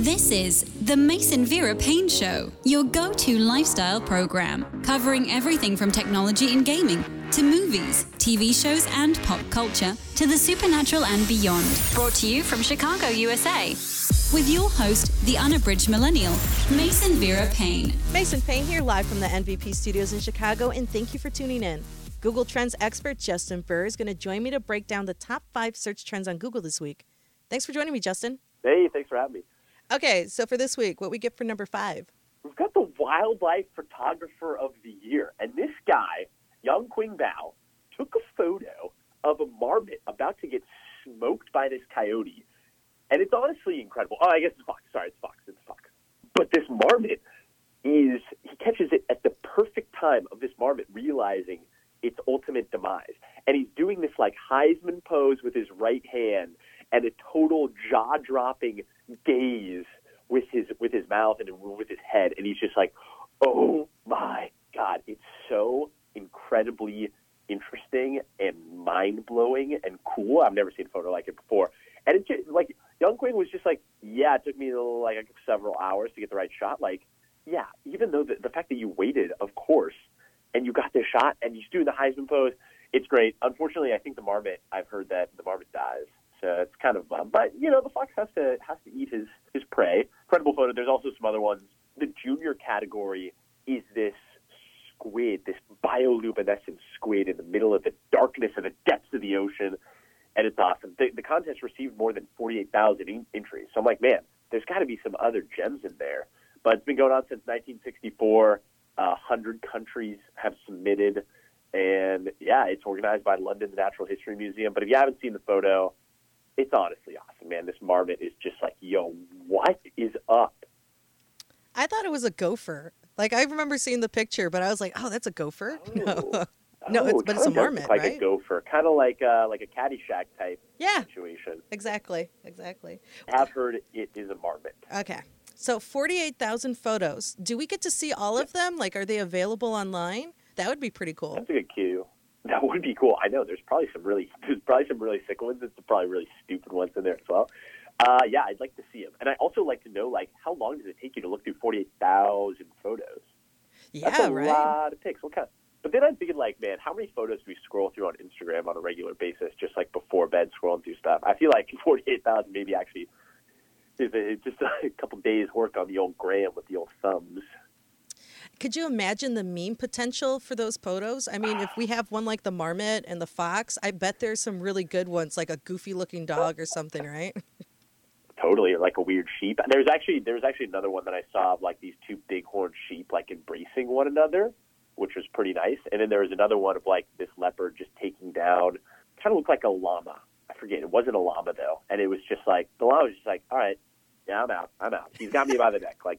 This is the Mason Vera Payne Show, your go-to lifestyle program, covering everything from technology and gaming to movies, TV shows, and pop culture to the supernatural and beyond. Brought to you from Chicago, USA, with your host, the unabridged millennial, Mason Vera Payne. Mason Payne here, live from the MVP studios in Chicago, and thank you for tuning in. Google Trends expert Justin Burr is going to join me to break down the top 5 search trends on Google this week. Thanks for joining me, Justin. Hey, thanks for having me. Okay, so for this week, what we get for number 5? We've got the Wildlife Photographer of the Year. And this guy, Young Qing Bao, took a photo of a marmot about to get smoked by this coyote. And it's honestly incredible. Oh, I guess it's fox. Sorry, it's fox. It's fox. But this marmot he catches it at the perfect time of this marmot realizing its ultimate demise. And he's doing this like Heisman pose with his right hand and a total jaw-dropping gaze with his mouth and with his head. And he's just like, oh my God, it's so incredibly interesting and mind-blowing and cool. I've never seen a photo like it before. And it just, like, Young Qing was just like, yeah, it took me like several hours to get the right shot. Like, yeah, even though the fact that you waited, of course, and you got this shot and he's doing the Heisman pose, it's great. Unfortunately, I think I've heard that the marmot dies. So it's kind of bummed. But, you know, the fox has to eat his prey. Incredible photo. There's also some other ones. The junior category is this squid, this bioluminescent squid in the middle of the darkness and the depths of the ocean. And it's awesome. The contest received more than 48,000 entries. So I'm like, man, there's got to be some other gems in there. But it's been going on since 1964. 100 countries have submitted. And, yeah, it's organized by London's Natural History Museum. But if you haven't seen the photo, it's honestly awesome, man. This marmot is just like, yo, what is up? I thought it was a gopher. Like, I remember seeing the picture, but I was like, oh, that's a gopher? Oh. No, but it's a marmot, like right? A gopher, kind of like a Caddyshack type situation. Exactly. I've heard it is a marmot. Okay. So 48,000 photos. Do we get to see all of them? Like, are they available online? That would be pretty cool. That's a good cue. That would be cool. I know there's probably some really sick ones. There's probably really stupid ones in there as well. Yeah, I'd like to see them. And I also like to know, like, how long does it take you to look through 48,000 photos? Yeah, That's a right. lot of pics. But then I'm thinking, like, man, how many photos do we scroll through on Instagram on a regular basis, just like before bed, scrolling through stuff? I feel like 48,000 maybe actually is just a couple days' work on the old gram with the old thumbs. Could you imagine the meme potential for those photos? I mean, if we have one like the marmot and the fox, I bet there's some really good ones, like a goofy-looking dog or something, right? Totally, like a weird sheep. There's actually another one that I saw of like these two bighorn sheep like embracing one another, which was pretty nice. And then there was another one of like this leopard just taking down, kind of looked like a llama. I forget, it wasn't a llama though. And it was just like, the llama was just like, all right, yeah, I'm out. He's got me by the neck. Like,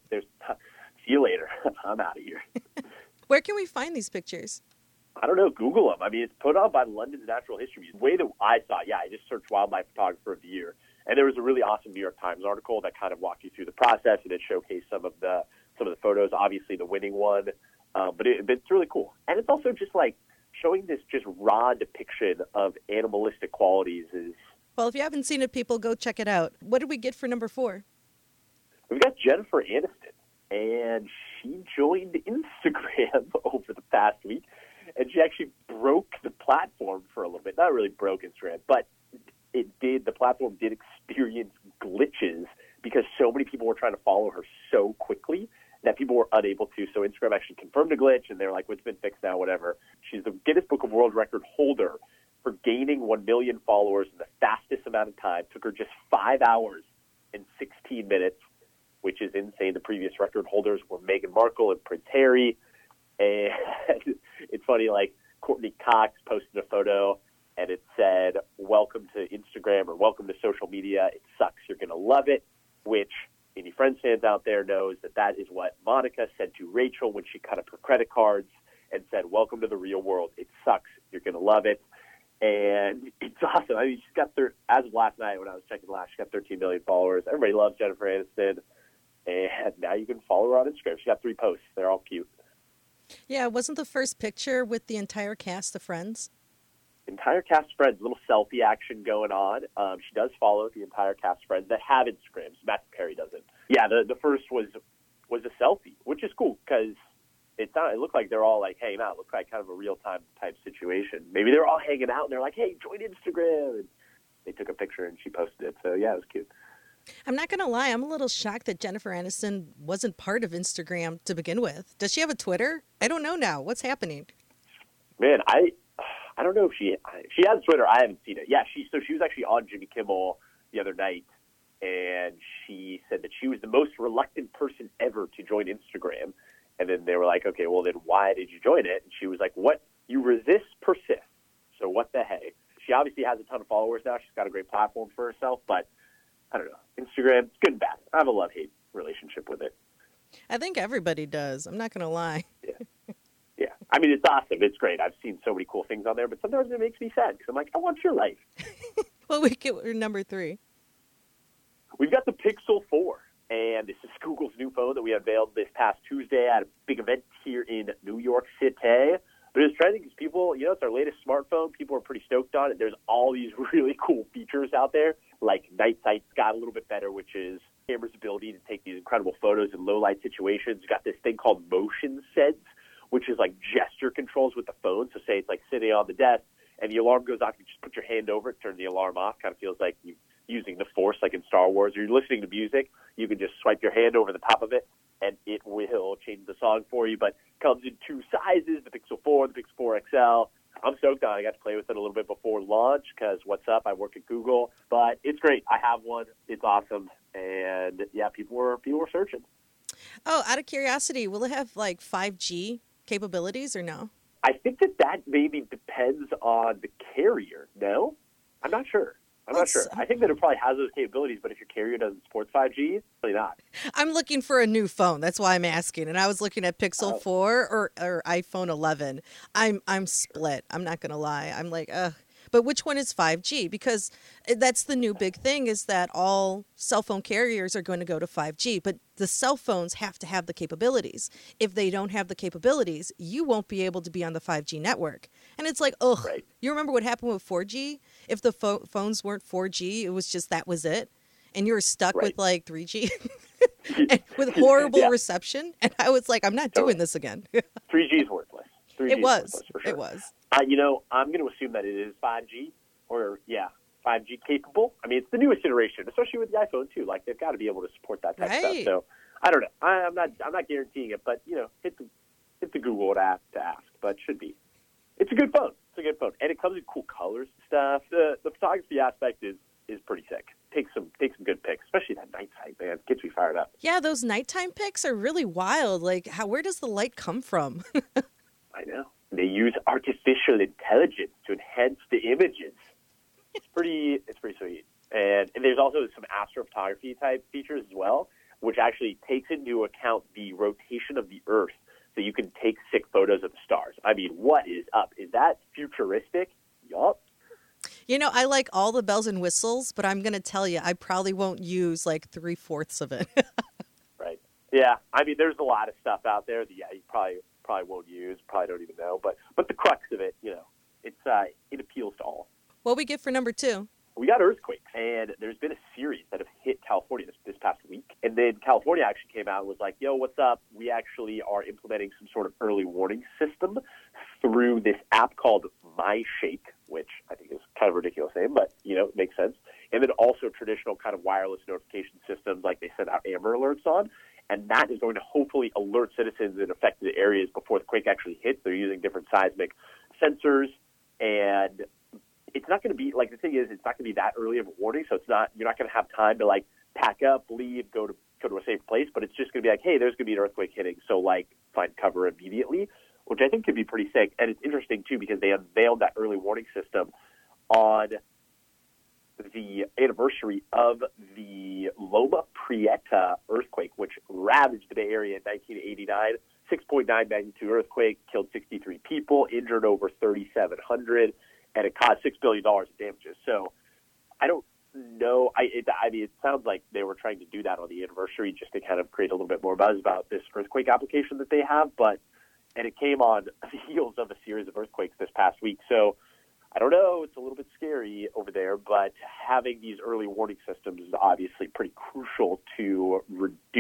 see you later. I'm out of here. Where can we find these pictures? I don't know. Google them. I mean, it's put on by London's Natural History Museum. The way that I saw it, I just searched Wildlife Photographer of the Year. And there was a really awesome New York Times article that kind of walked you through the process, and it showcased some of the photos, obviously the winning one. But it's really cool. And it's also just like showing this just raw depiction of animalistic qualities is... Well, if you haven't seen it, people, go check it out. What did we get for number 4? We've got Jennifer Aniston, and she joined Instagram over the past week, and she actually broke the platform for a little bit. Not really broke Instagram, but the platform did experience glitches because so many people were trying to follow her so quickly that people were unable to. So Instagram actually confirmed a glitch, and they're like, well, it's been fixed now, whatever. She's the Guinness Book of World Record holder for gaining 1 million followers in the fastest amount of time. Took her just 5 hours and 16 minutes, which is insane. The previous record holders were Meghan Markle and Prince Harry. And it's funny, like, Courtney Cox posted a photo, and it said, welcome to Instagram or welcome to social media. It sucks. You're going to love it, which any Friends fans out there knows that is what Monica said to Rachel when she cut up her credit cards and said, welcome to the real world. It sucks. You're going to love it. And it's awesome. I mean, she's got, as of last night when I was checking last, she got 13 million followers. Everybody loves Jennifer Aniston. And now you can follow her on Instagram. She got 3 posts. They're all cute. Yeah, wasn't the first picture with the entire cast of Friends? Entire cast of Friends, a little selfie action going on. She does follow the entire cast of Friends that have Instagrams. Matthew Perry doesn't. Yeah, the first was a selfie, which is cool because it looked like they're all like hanging out. It looked like kind of a real-time type situation. Maybe they're all hanging out and they're like, hey, join Instagram. And they took a picture and she posted it. So, yeah, it was cute. I'm not going to lie. I'm a little shocked that Jennifer Aniston wasn't part of Instagram to begin with. Does she have a Twitter? I don't know now. What's happening? Man, I don't know if she has Twitter. I haven't seen it. Yeah, she was actually on Jimmy Kimmel the other night, and she said that she was the most reluctant person ever to join Instagram. And then they were like, okay, well, then why did you join it? And she was like, what? You resist persists. So what the heck? She obviously has a ton of followers now. She's got a great platform for herself, but I don't know. Instagram, it's good and bad. I have a love-hate relationship with it. I think everybody does. I'm not going to lie. Yeah. I mean, it's awesome. It's great. I've seen so many cool things on there, but sometimes it makes me sad because I'm like, I want your life. Well, we get number 3. We've got the Pixel 4, and this is Google's new phone that we unveiled this past Tuesday at a big event here in New York City. But it's trending because people, it's our latest smartphone. People are pretty stoked on it. There's all these really cool features out there, like night sight's got a little bit better, which is camera's ability to take these incredible photos in low light situations. You've got this thing called motion sense, which is like gesture controls with the phone. So say it's like sitting on the desk and the alarm goes off, you just put your hand over it, turn the alarm off. Kind of feels like you're using the Force like in Star Wars. Or you're listening to music, you can just swipe your hand over the top of it and it will change the song for you. But it comes in 2 sizes, the Pixel 4, the Pixel 4 XL. I'm stoked on it. I got to play with it a little bit before launch because what's up? I work at Google. But it's great. I have one. It's awesome. And, yeah, people were searching. Oh, out of curiosity, will it have, like, 5G capabilities or no? I think that maybe depends on the carrier, no? I'm not sure. Not sure. I think that it probably has those capabilities, but if your carrier doesn't support 5G, probably not. I'm looking for a new phone. That's why I'm asking. And I was looking at Pixel 4 or iPhone 11. I'm split. I'm not going to lie. I'm like, ugh. But which one is 5G? Because that's the new big thing is that all cell phone carriers are going to go to 5G. But the cell phones have to have the capabilities. If they don't have the capabilities, you won't be able to be on the 5G network. And it's like, ugh. Right. You remember what happened with 4G? If the phones weren't 4G, it was just that was it. And you were stuck with like 3G and with horrible reception. And I was like, I'm not doing this again. 3G is worthless. 3G it was. Worthless, for sure. It was. I'm going to assume that it is 5G or, 5G capable. I mean, it's the newest iteration, especially with the iPhone, too. Like, they've got to be able to support that type of stuff. So, I don't know. I'm not guaranteeing it, but, hit the Google app to ask, but should be. It's a good phone. And it comes in cool colors and stuff. The photography aspect is pretty sick. Take some good pics, especially that night sight, man. Gets me fired up. Yeah, those nighttime pics are really wild. Like, where does the light come from? I know. They use artificial intelligence to enhance the images. It's pretty sweet. And there's also some astrophotography type features as well, which actually takes into account the rotation of the Earth, so you can take sick photos of the stars. I mean, what is up? Is that futuristic? Yup. I like all the bells and whistles, but I'm going to tell you, I probably won't use like 3/4 of it. Right. Yeah. I mean, there's a lot of stuff out there that, you probably won't use, probably don't even know. But the crux of it, it appeals to all. What we get for number 2? We got earthquakes, and there's been a series that have hit California this past week. And then California actually came out and was like, yo, what's up? We actually are implementing some sort of early warning system through this app called MyShake, which I think is kind of a ridiculous name, but, it makes sense. And then also traditional kind of wireless notification systems like they send out Amber Alerts on. And that is going to hopefully alert citizens in affected areas before the quake actually hits. They're using different seismic sensors, and it's not going to be, like, the thing is, it's not going to be that early of a warning, so you're not going to have time to, like, pack up, leave, go to a safe place, but it's just going to be like, hey, there's going to be an earthquake hitting, so, like, find cover immediately, which I think could be pretty sick. And it's interesting, too, because they unveiled that early warning system on the anniversary of the Loma Prieta earthquake, which ravaged the Bay Area in 1989. 6.9 magnitude earthquake, killed 63 people, injured over 3,700, and it caused $6 billion in damages. So I don't know. I mean, it sounds like they were trying to do that on the anniversary just to kind of create a little bit more buzz about this earthquake application that they have. And it came on the heels of a series of earthquakes this past week. So I don't know. It's a little bit scary over there, but having these early warning systems is obviously pretty crucial to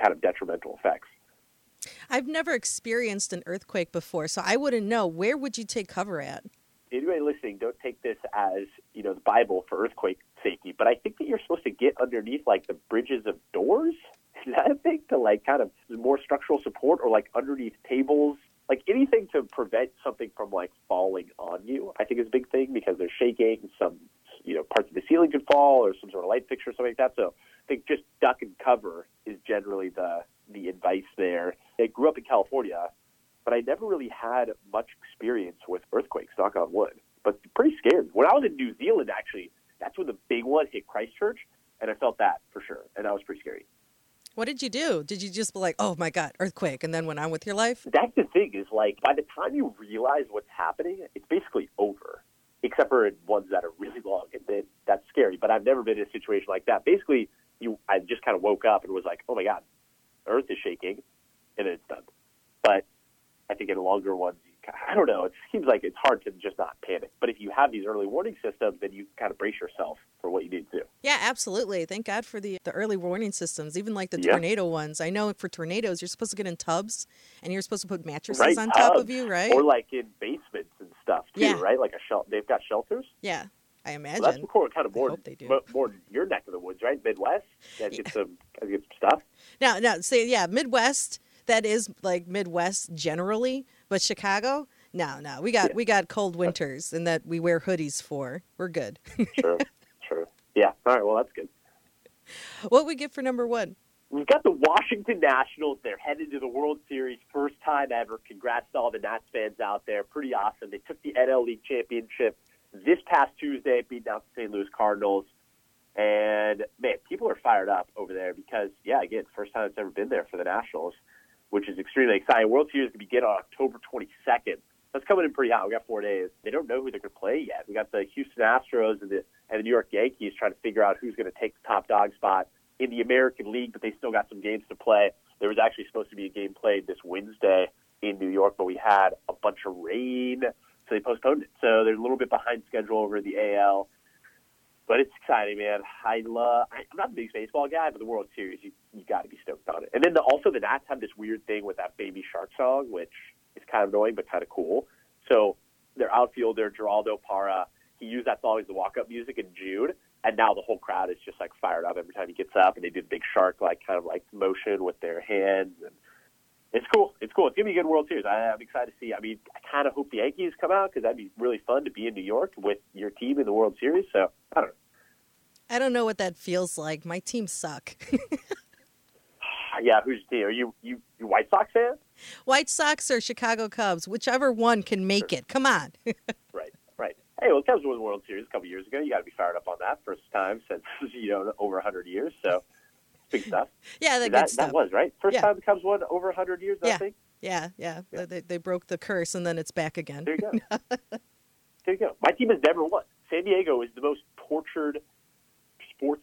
kind of detrimental effects. I've never experienced an earthquake before, so I wouldn't know. Where would you take cover at? Anybody listening, don't take this as, the Bible for earthquake safety, but I think that you're supposed to get underneath, like, the bridges of doors. Is that a thing to, like, kind of more structural support, or, like, underneath tables? Like, anything to prevent something from, like, falling on you, I think is a big thing, because there's shaking, some, parts of the ceiling could fall, or some sort of light fixture or something like that. So I think just duck and cover is generally the advice there. I grew up in California, but I never really had much experience with earthquakes, knock on wood. But pretty scary. When I was in New Zealand, actually, that's when the big one hit Christchurch, and I felt that for sure, and that was pretty scary. What did you do? Did you just be like, oh, my God, earthquake, and then went on with your life? That's the thing is, like, by the time you realize what's happening, it's basically over, except for in ones that are really long, and then that's scary. But I've never been in a situation like that. Basically, I just kind of woke up and was like, oh, my God, Earth is shaking, and then it's done. But I think in longer ones, I don't know. It seems like it's hard to just not panic. But if you have these early warning systems, then you kind of brace yourself for what you need to do. Yeah, absolutely. Thank God for the early warning systems, even like the tornado ones. I know for tornadoes, you're supposed to get in tubs, and you're supposed to put mattresses on top of you, right? Or like in basements and stuff, too, right? Like they've got shelters. Yeah, I imagine. Well, that's kind of more your neck of the woods, right? Midwest. Get some stuff. Now, Midwest. That is like Midwest generally, but Chicago, no, we got cold winters, and that we wear hoodies for. We're good. Sure. Yeah. All right. Well, that's good. What we get for number one? We've got the Washington Nationals. They're headed to the World Series, first time ever. Congrats to all the Nats fans out there. Pretty awesome. They took the NL League championship this past Tuesday, beating out the St. Louis Cardinals. And, man, people are fired up over there because, again, first time it's ever been there for the Nationals, which is extremely exciting. World Series to begin on October 22nd. That's coming in pretty hot. We got 4 days. They don't know who they're going to play yet. We got the Houston Astros and the New York Yankees trying to figure out who's going to take the top dog spot in the American League, but they still got some games to play. There was actually supposed to be a game played this Wednesday in New York, but we had a bunch of rain, so they postponed it. So they're a little bit behind schedule over the AL. But it's exciting, man. I'm not the biggest baseball guy, but the World Series, you got to be stoked on it. And then also the Nats have this weird thing with that Baby Shark song, which is kind of annoying but kind of cool. So their outfielder, Geraldo Parra, he used that song as the walk-up music in June, and now the whole crowd is just, like, fired up every time he gets up, and they did big shark, kind of motion with their hands. And it's cool. It's going to be a good World Series. I'm excited to see. I mean, I kind of hope the Yankees come out because that'd be really fun to be in New York with your team in the World Series. So, I don't know. I don't know what that feels like. My teams suck. Yeah, who's your team? Are you White Sox fan? White Sox or Chicago Cubs, whichever one can make it. Come on. Right. Hey, well, the Cubs won the World Series a couple years ago. You got to be fired up on that. First time since over 100 years. So big stuff. Yeah, good stuff. That was right. First time the Cubs won over 100 years. I think. Yeah. They broke the curse, and then it's back again. There you go. My team has never won. San Diego is the most tortured sports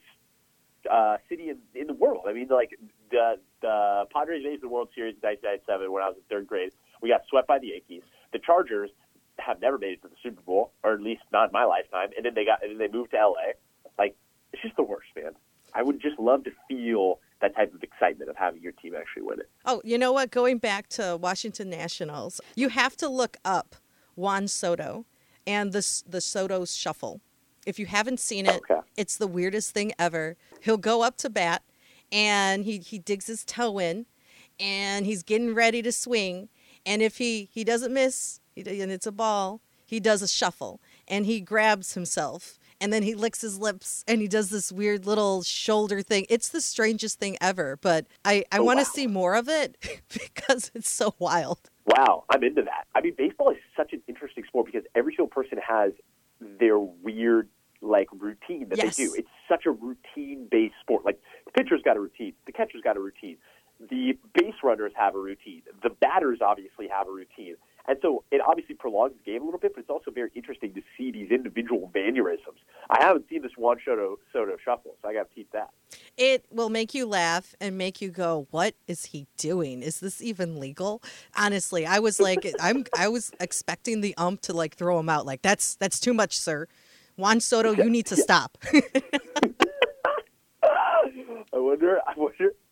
city in the world. I mean, like the Padres made the World Series in 1997 when I was in third grade. We got swept by the Yankees. The Chargers have never made it to the Super Bowl, or at least not in my lifetime. And then they moved to LA. Like, it's just the worst, man. I would just love to feel that type of excitement of having your team actually win it. Oh, you know what? Going back to Washington Nationals, you have to look up Juan Soto and the Soto's Shuffle. If you haven't seen it, It's the weirdest thing ever. He'll go up to bat, and he digs his toe in, and he's getting ready to swing. And if he doesn't miss, and it's a ball, he does a shuffle, and he grabs himself, and then he licks his lips, and he does this weird little shoulder thing. It's the strangest thing ever, but I want to see more of it because it's so wild. Wow, I'm into that. I mean, baseball is such an interesting sport because every single person has their weird, routine that they do. It's such a routine-based sport. Like, the pitcher's got a routine. The catcher's got a routine. The base runners have a routine. The batters obviously have a routine. And so it obviously prolongs the game a little bit, but it's also very interesting to see these individual mannerisms. I haven't seen this Juan Soto Shuffle, so I got to keep that. It will make you laugh and make you go, what is he doing? Is this even legal? Honestly, I was like, I was expecting the ump to throw him out. Like, that's too much, sir. Juan Soto, you need to stop. I wonder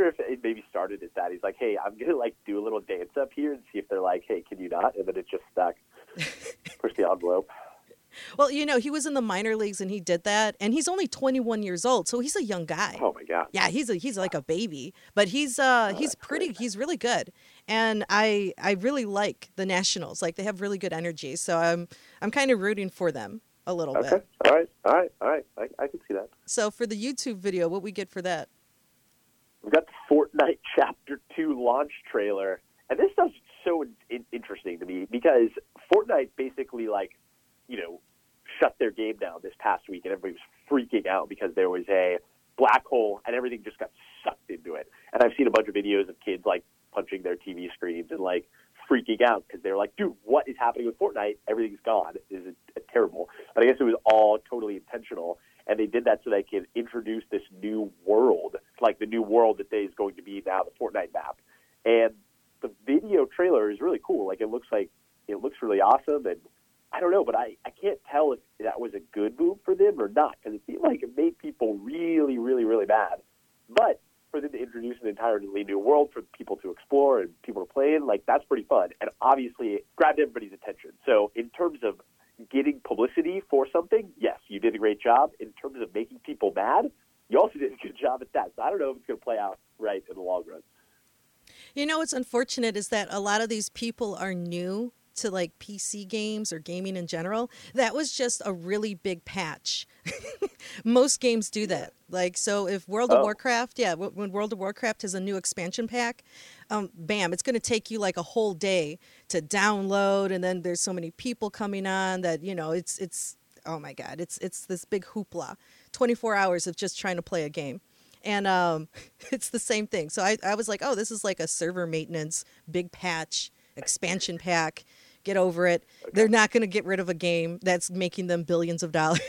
wonder if it maybe started as that. He's like, hey, I'm going to like do a little dance up here and see if they're like, hey, can you not? And then it just stuck. Push the envelope. Well, he was in the minor leagues and he did that, and he's only 21 years old, so he's a young guy. Oh my God. Yeah, he's like a baby, but he's really good, and I really like the Nationals. Like, they have really good energy, so I'm kind of rooting for them a little bit. Okay. All right. I can see that. So for the YouTube video, what we get for that? We've got the Fortnite Chapter 2 launch trailer, and this stuff's so interesting to me because Fortnite basically shut their game down this past week, and everybody was freaking out because there was a black hole and everything just got sucked into it. And I've seen a bunch of videos of kids like punching their TV screens and like freaking out because they're like, dude, what is happening with Fortnite? Everything's gone. This is terrible. But I guess it was all totally intentional, and they did that so they could introduce this new world, like the new world that is going to be now the Fortnite map. And the video trailer is really cool. Like, it looks really awesome, and I don't know, but I can't tell if that was a good move for them or not, because it seemed like it made people really, really, really mad. But for them to introduce an entirely new world for people to explore and people to play in, like, that's pretty fun. And obviously it grabbed everybody's attention. So in terms of getting publicity for something, yes, you did a great job. In terms of making people mad, you also did a good job at that. So I don't know if it's going to play out right in the long run. What's unfortunate is that a lot of these people are new to like PC games or gaming in general. That was just a really big patch. Most games do that. Like, so if World of Warcraft, when World of Warcraft has a new expansion pack, bam, it's going to take you like a whole day to download, and then there's so many people coming on that, it's oh my God, it's this big hoopla. 24 hours of just trying to play a game. And it's the same thing. So I was like, oh, this is like a server maintenance, big patch, expansion pack. Get over it. Okay. They're not going to get rid of a game that's making them billions of dollars.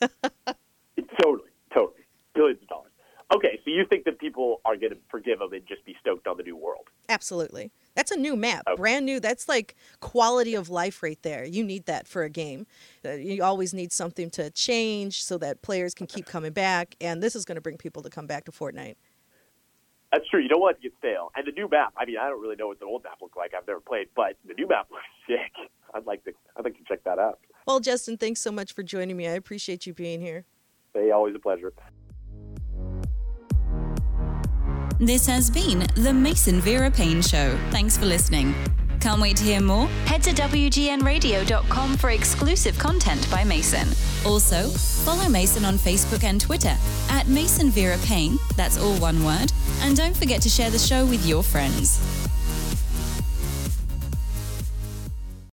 Totally. Billions of dollars. Okay, so you think that people are going to forgive them and just be stoked on the new world? Absolutely. That's a new map, brand new. That's like quality of life right there. You need that for a game. You always need something to change so that players can keep coming back, and this is going to bring people to come back to Fortnite. That's true. You don't want it to get stale. And the new map, I mean, I don't really know what the old map looked like. I've never played, but the new map looks sick. I'd like to check that out. Well, Justin, thanks so much for joining me. I appreciate you being here. Hey, always a pleasure. This has been the Mason Vera Payne Show. Thanks for listening. Can't wait to hear more? Head to WGNradio.com for exclusive content by Mason. Also, follow Mason on Facebook and Twitter at Mason Vera Payne, that's all one word, and don't forget to share the show with your friends.